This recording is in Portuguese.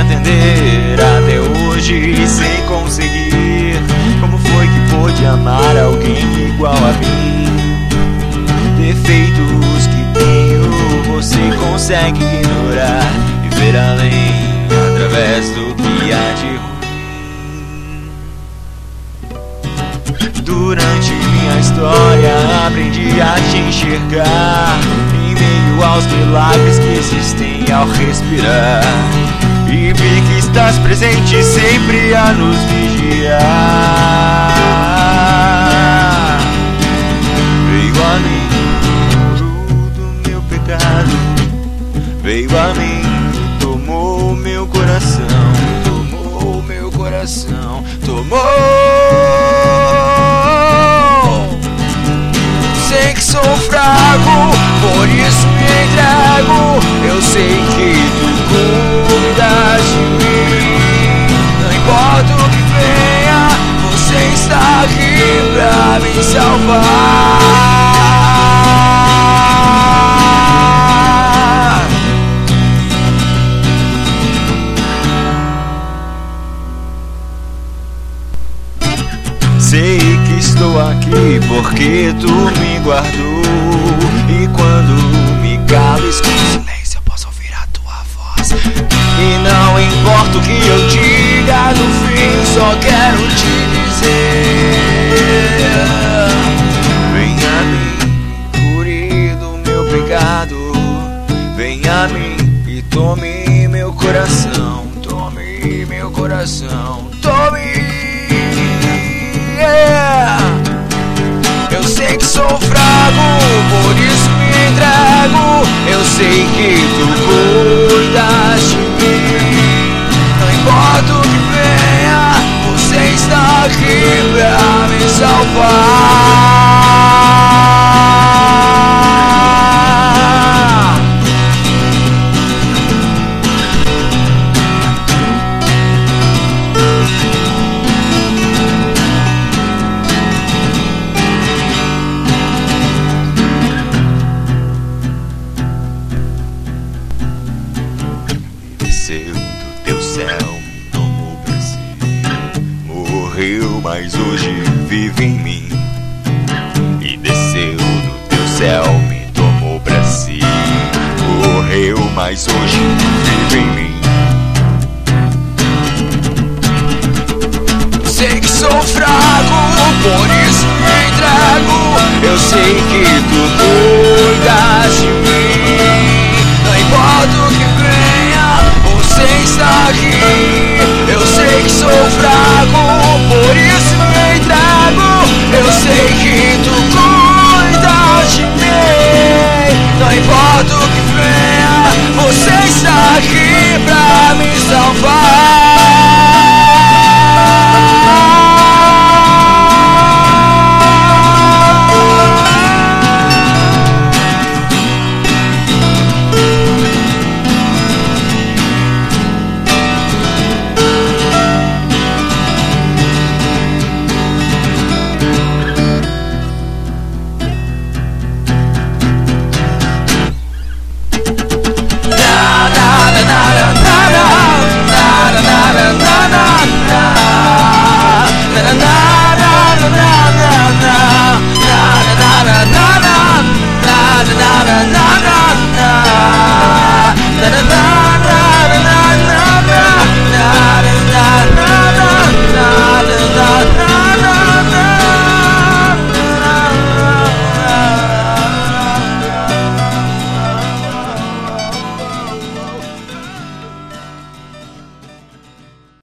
entender até hoje sem conseguir. Como foi que pôde amar alguém igual a mim? Defeitos que tenho você consegue ignorar e ver além através do que há de ruim. Durante minha história aprendi a te enxergar em meio aos milagres que existem ao respirar, e vi que estás presente sempre a nos vigiar. Veio a mim tudo meu pecado, veio a mim, tomou meu coração, tomou meu coração, tomou. Sei que sou fraco, por isso me entrego. Eu sei que tu cuidas de mim. Não importa o que venha, você está aqui pra me salvar. Sei que estou aqui porque tu me guardou, e quando me calo escuto silêncio, eu posso ouvir a tua voz. E não importa o que eu diga, no fim só quero te dizer: vem a mim, cure do meu pecado, vem a mim e tome meu coração, tome meu coração, tome. Eu sei que sou fraco, por isso me entrego. Eu sei que tu cuidas de mim. Não importa o que venha, você está aqui pra me salvar. Desceu do teu céu, me tomou pra si. Morreu, mas hoje vive em mim. E desceu do teu céu, me tomou pra si. Morreu, mas hoje vive em mim. Sei que sou fraco, por isso me entrego. Eu sei que tu cuidas de mim.